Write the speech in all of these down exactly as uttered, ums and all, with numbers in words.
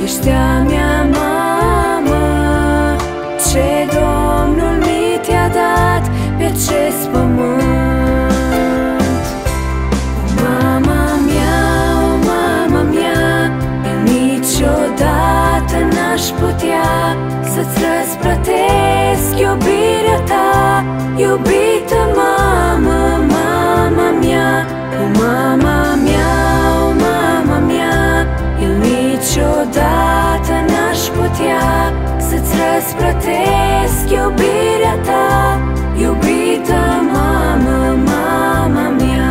ești a mea mamă, ce Domnul mi te-a dat pe acest pământ. O mama mea, o mama mea, eu niciodată n-aș putea să-ți răsplătesc iubirea ta, iubită mamă, mama mea. O mama mea, o mama mea, eu niciodată n-aș putea să-ți răsplătesc iubirea ta, iubită mamă, mama mea.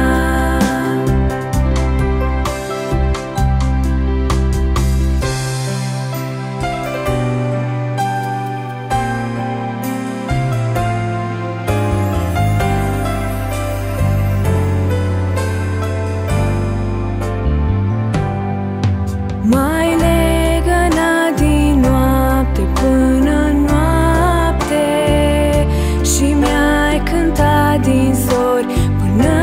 M-ai legănat din noapte până noapte și mi-ai cântat din zori până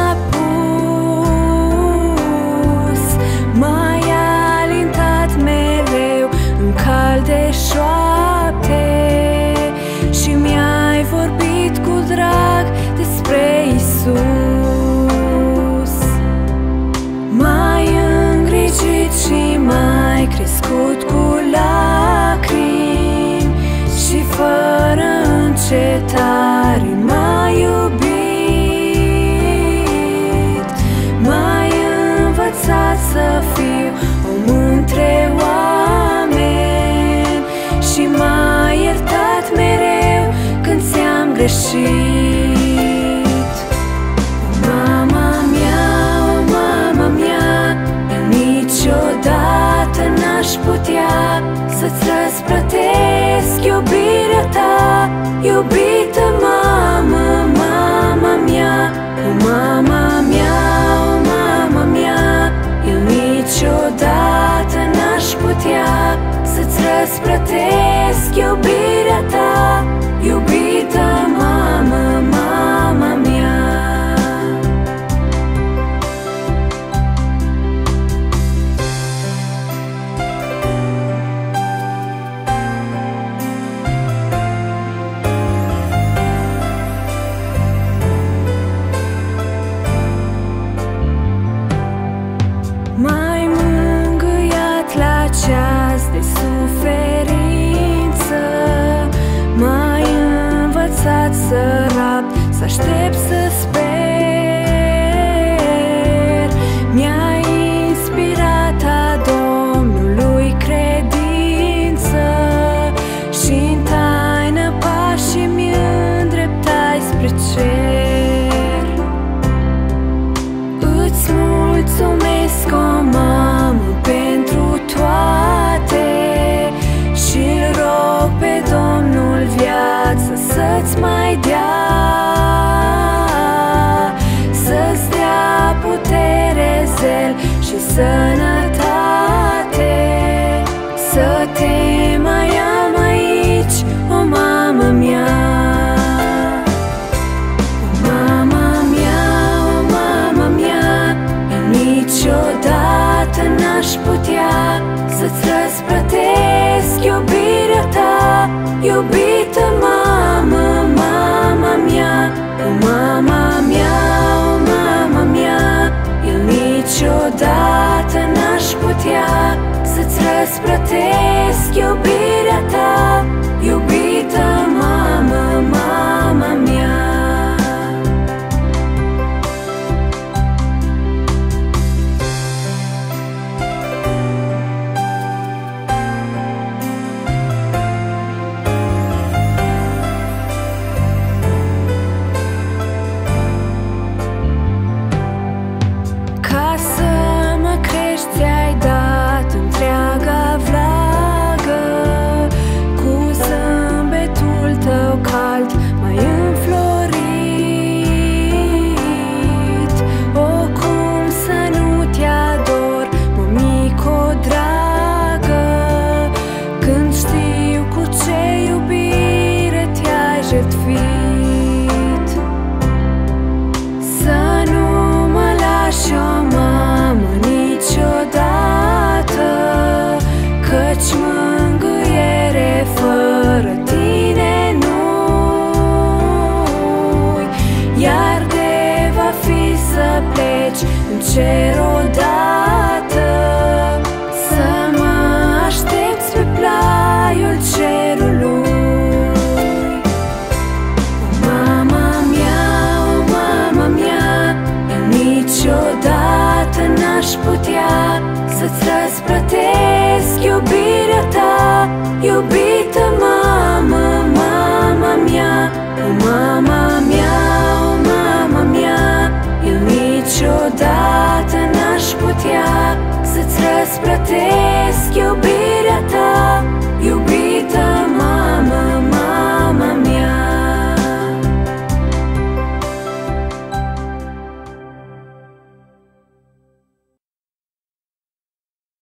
n-apus. M-ai alintat mereu în calde șoapte și mi-ai vorbit cu drag despre Iisus. M-ai îngrijit și m-ai crescut cu lacrimi și fără încetare m-ai iubit. M-ai învățat să fiu om între oameni și m-ai iertat mereu când ți-am greșit. O mama mea, o mama mea, eu niciodată n-aș putea să-ți răsplătesc iubirea ta, iubită mamă, mama mea. O mama mea, o mama mea, eu niciodată n-aș putea să-ți răsplătesc iubirea ta, iubită mamă, mama mea. M-ai mângâiat la ceas de suferință, m-ai învățat să rapt, să aștept, să sper. Mi-ai inspirat a Domnului credință și-n taină pașii-mi îndreptai spre cer. Îți mulțumesc, o mamă, pentru toate și-l rog pe Domnul viață să-ți mai dea, să-ți dea putere, zel și sănătate, să te mai am aici, o mamă mea. O mama mea, o mama mea, eu niciodată n-aș putea să-ți răsplătesc iubirea ta, iubită mamă, mama mea. O mama mea, o mama mea, eu niciodată n-aș putea să-ți răsplătesc iubirea ta, iubită mamă, mama mea. cer odată, să mă aștepți pe plaiul cerului. O mama mea, o mama mea, eu niciodată n-aș putea să-ți răsplătesc iubirea ta, iubită mamă, mama mea. O mama mea, o mama mea, eu niciodată n-aș putea să-ți răsplătesc